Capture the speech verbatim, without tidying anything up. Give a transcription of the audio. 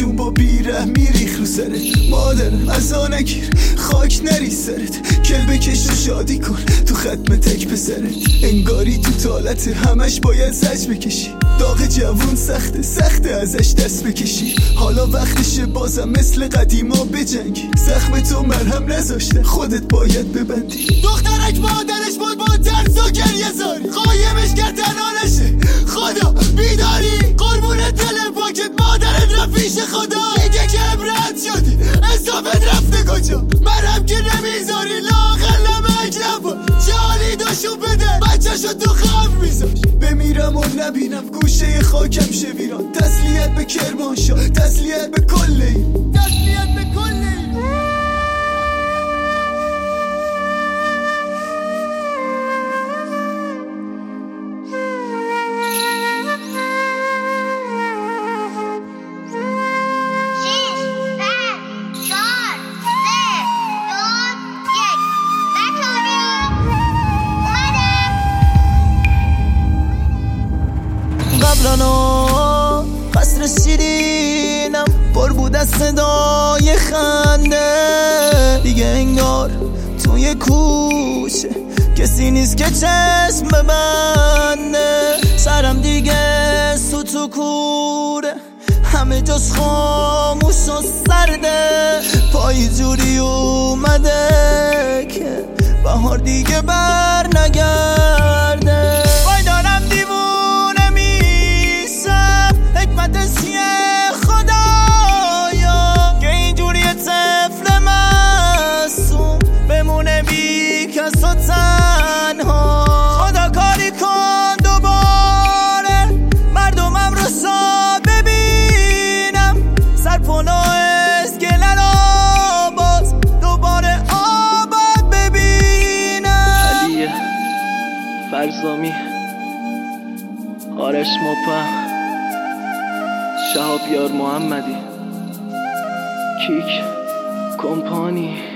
جون با بیره میریخ رو سرت. مادرم از آنگیر خاک نری سرت، کل بکش و شادی کن تو ختم تک پسرت. انگاری تو تالت همش باید زج بکشی، داغ جوون سخته سخته ازش دست بکشی. حالا وقتشه بازم مثل قدیما بجنگی، زخم تو مرهم نذاشته خودت باید ببندی. دخترک مادرش بود با ترس و گریه زاری، قایمش کرد تنها نشه خدا بیداری. قربون دل پاکت مادرت رفت پیش خدا، دیگه که عبرت شدی حسابت رفته کجا. مرهم که نمیذاری لاغر نمک نبا، جالی داشو بده بچه شو تو خم میذاش. بمیرم و نبینم گوشه خاکم شه ویران، تسلیت به کرمانشاه، تسلیت به کل این، تسلیت به کل این. قبلانو قصر شیرینم پر بود از صدای خنده، دیگه انگار توی کوچه کسی نیست که چشم ببنده. سرم دیگه سوتو کوره، همه جاش خاموش و سرده. پایی جوری اومده که بهار دیگه بر نگرده. وای دارم دیوونه میشم، حکمت چیه خدایا که اینجوری طفل معصوم بمونه بی کس و تنها. خدا کاری کن دوباره مردمم رو سا ببینم، سرپناه اسکلر رو باز دوباره آباد ببینم. علیه فرزامی، آرش مپه، شهاب یار محمدی، کیک کمپانی.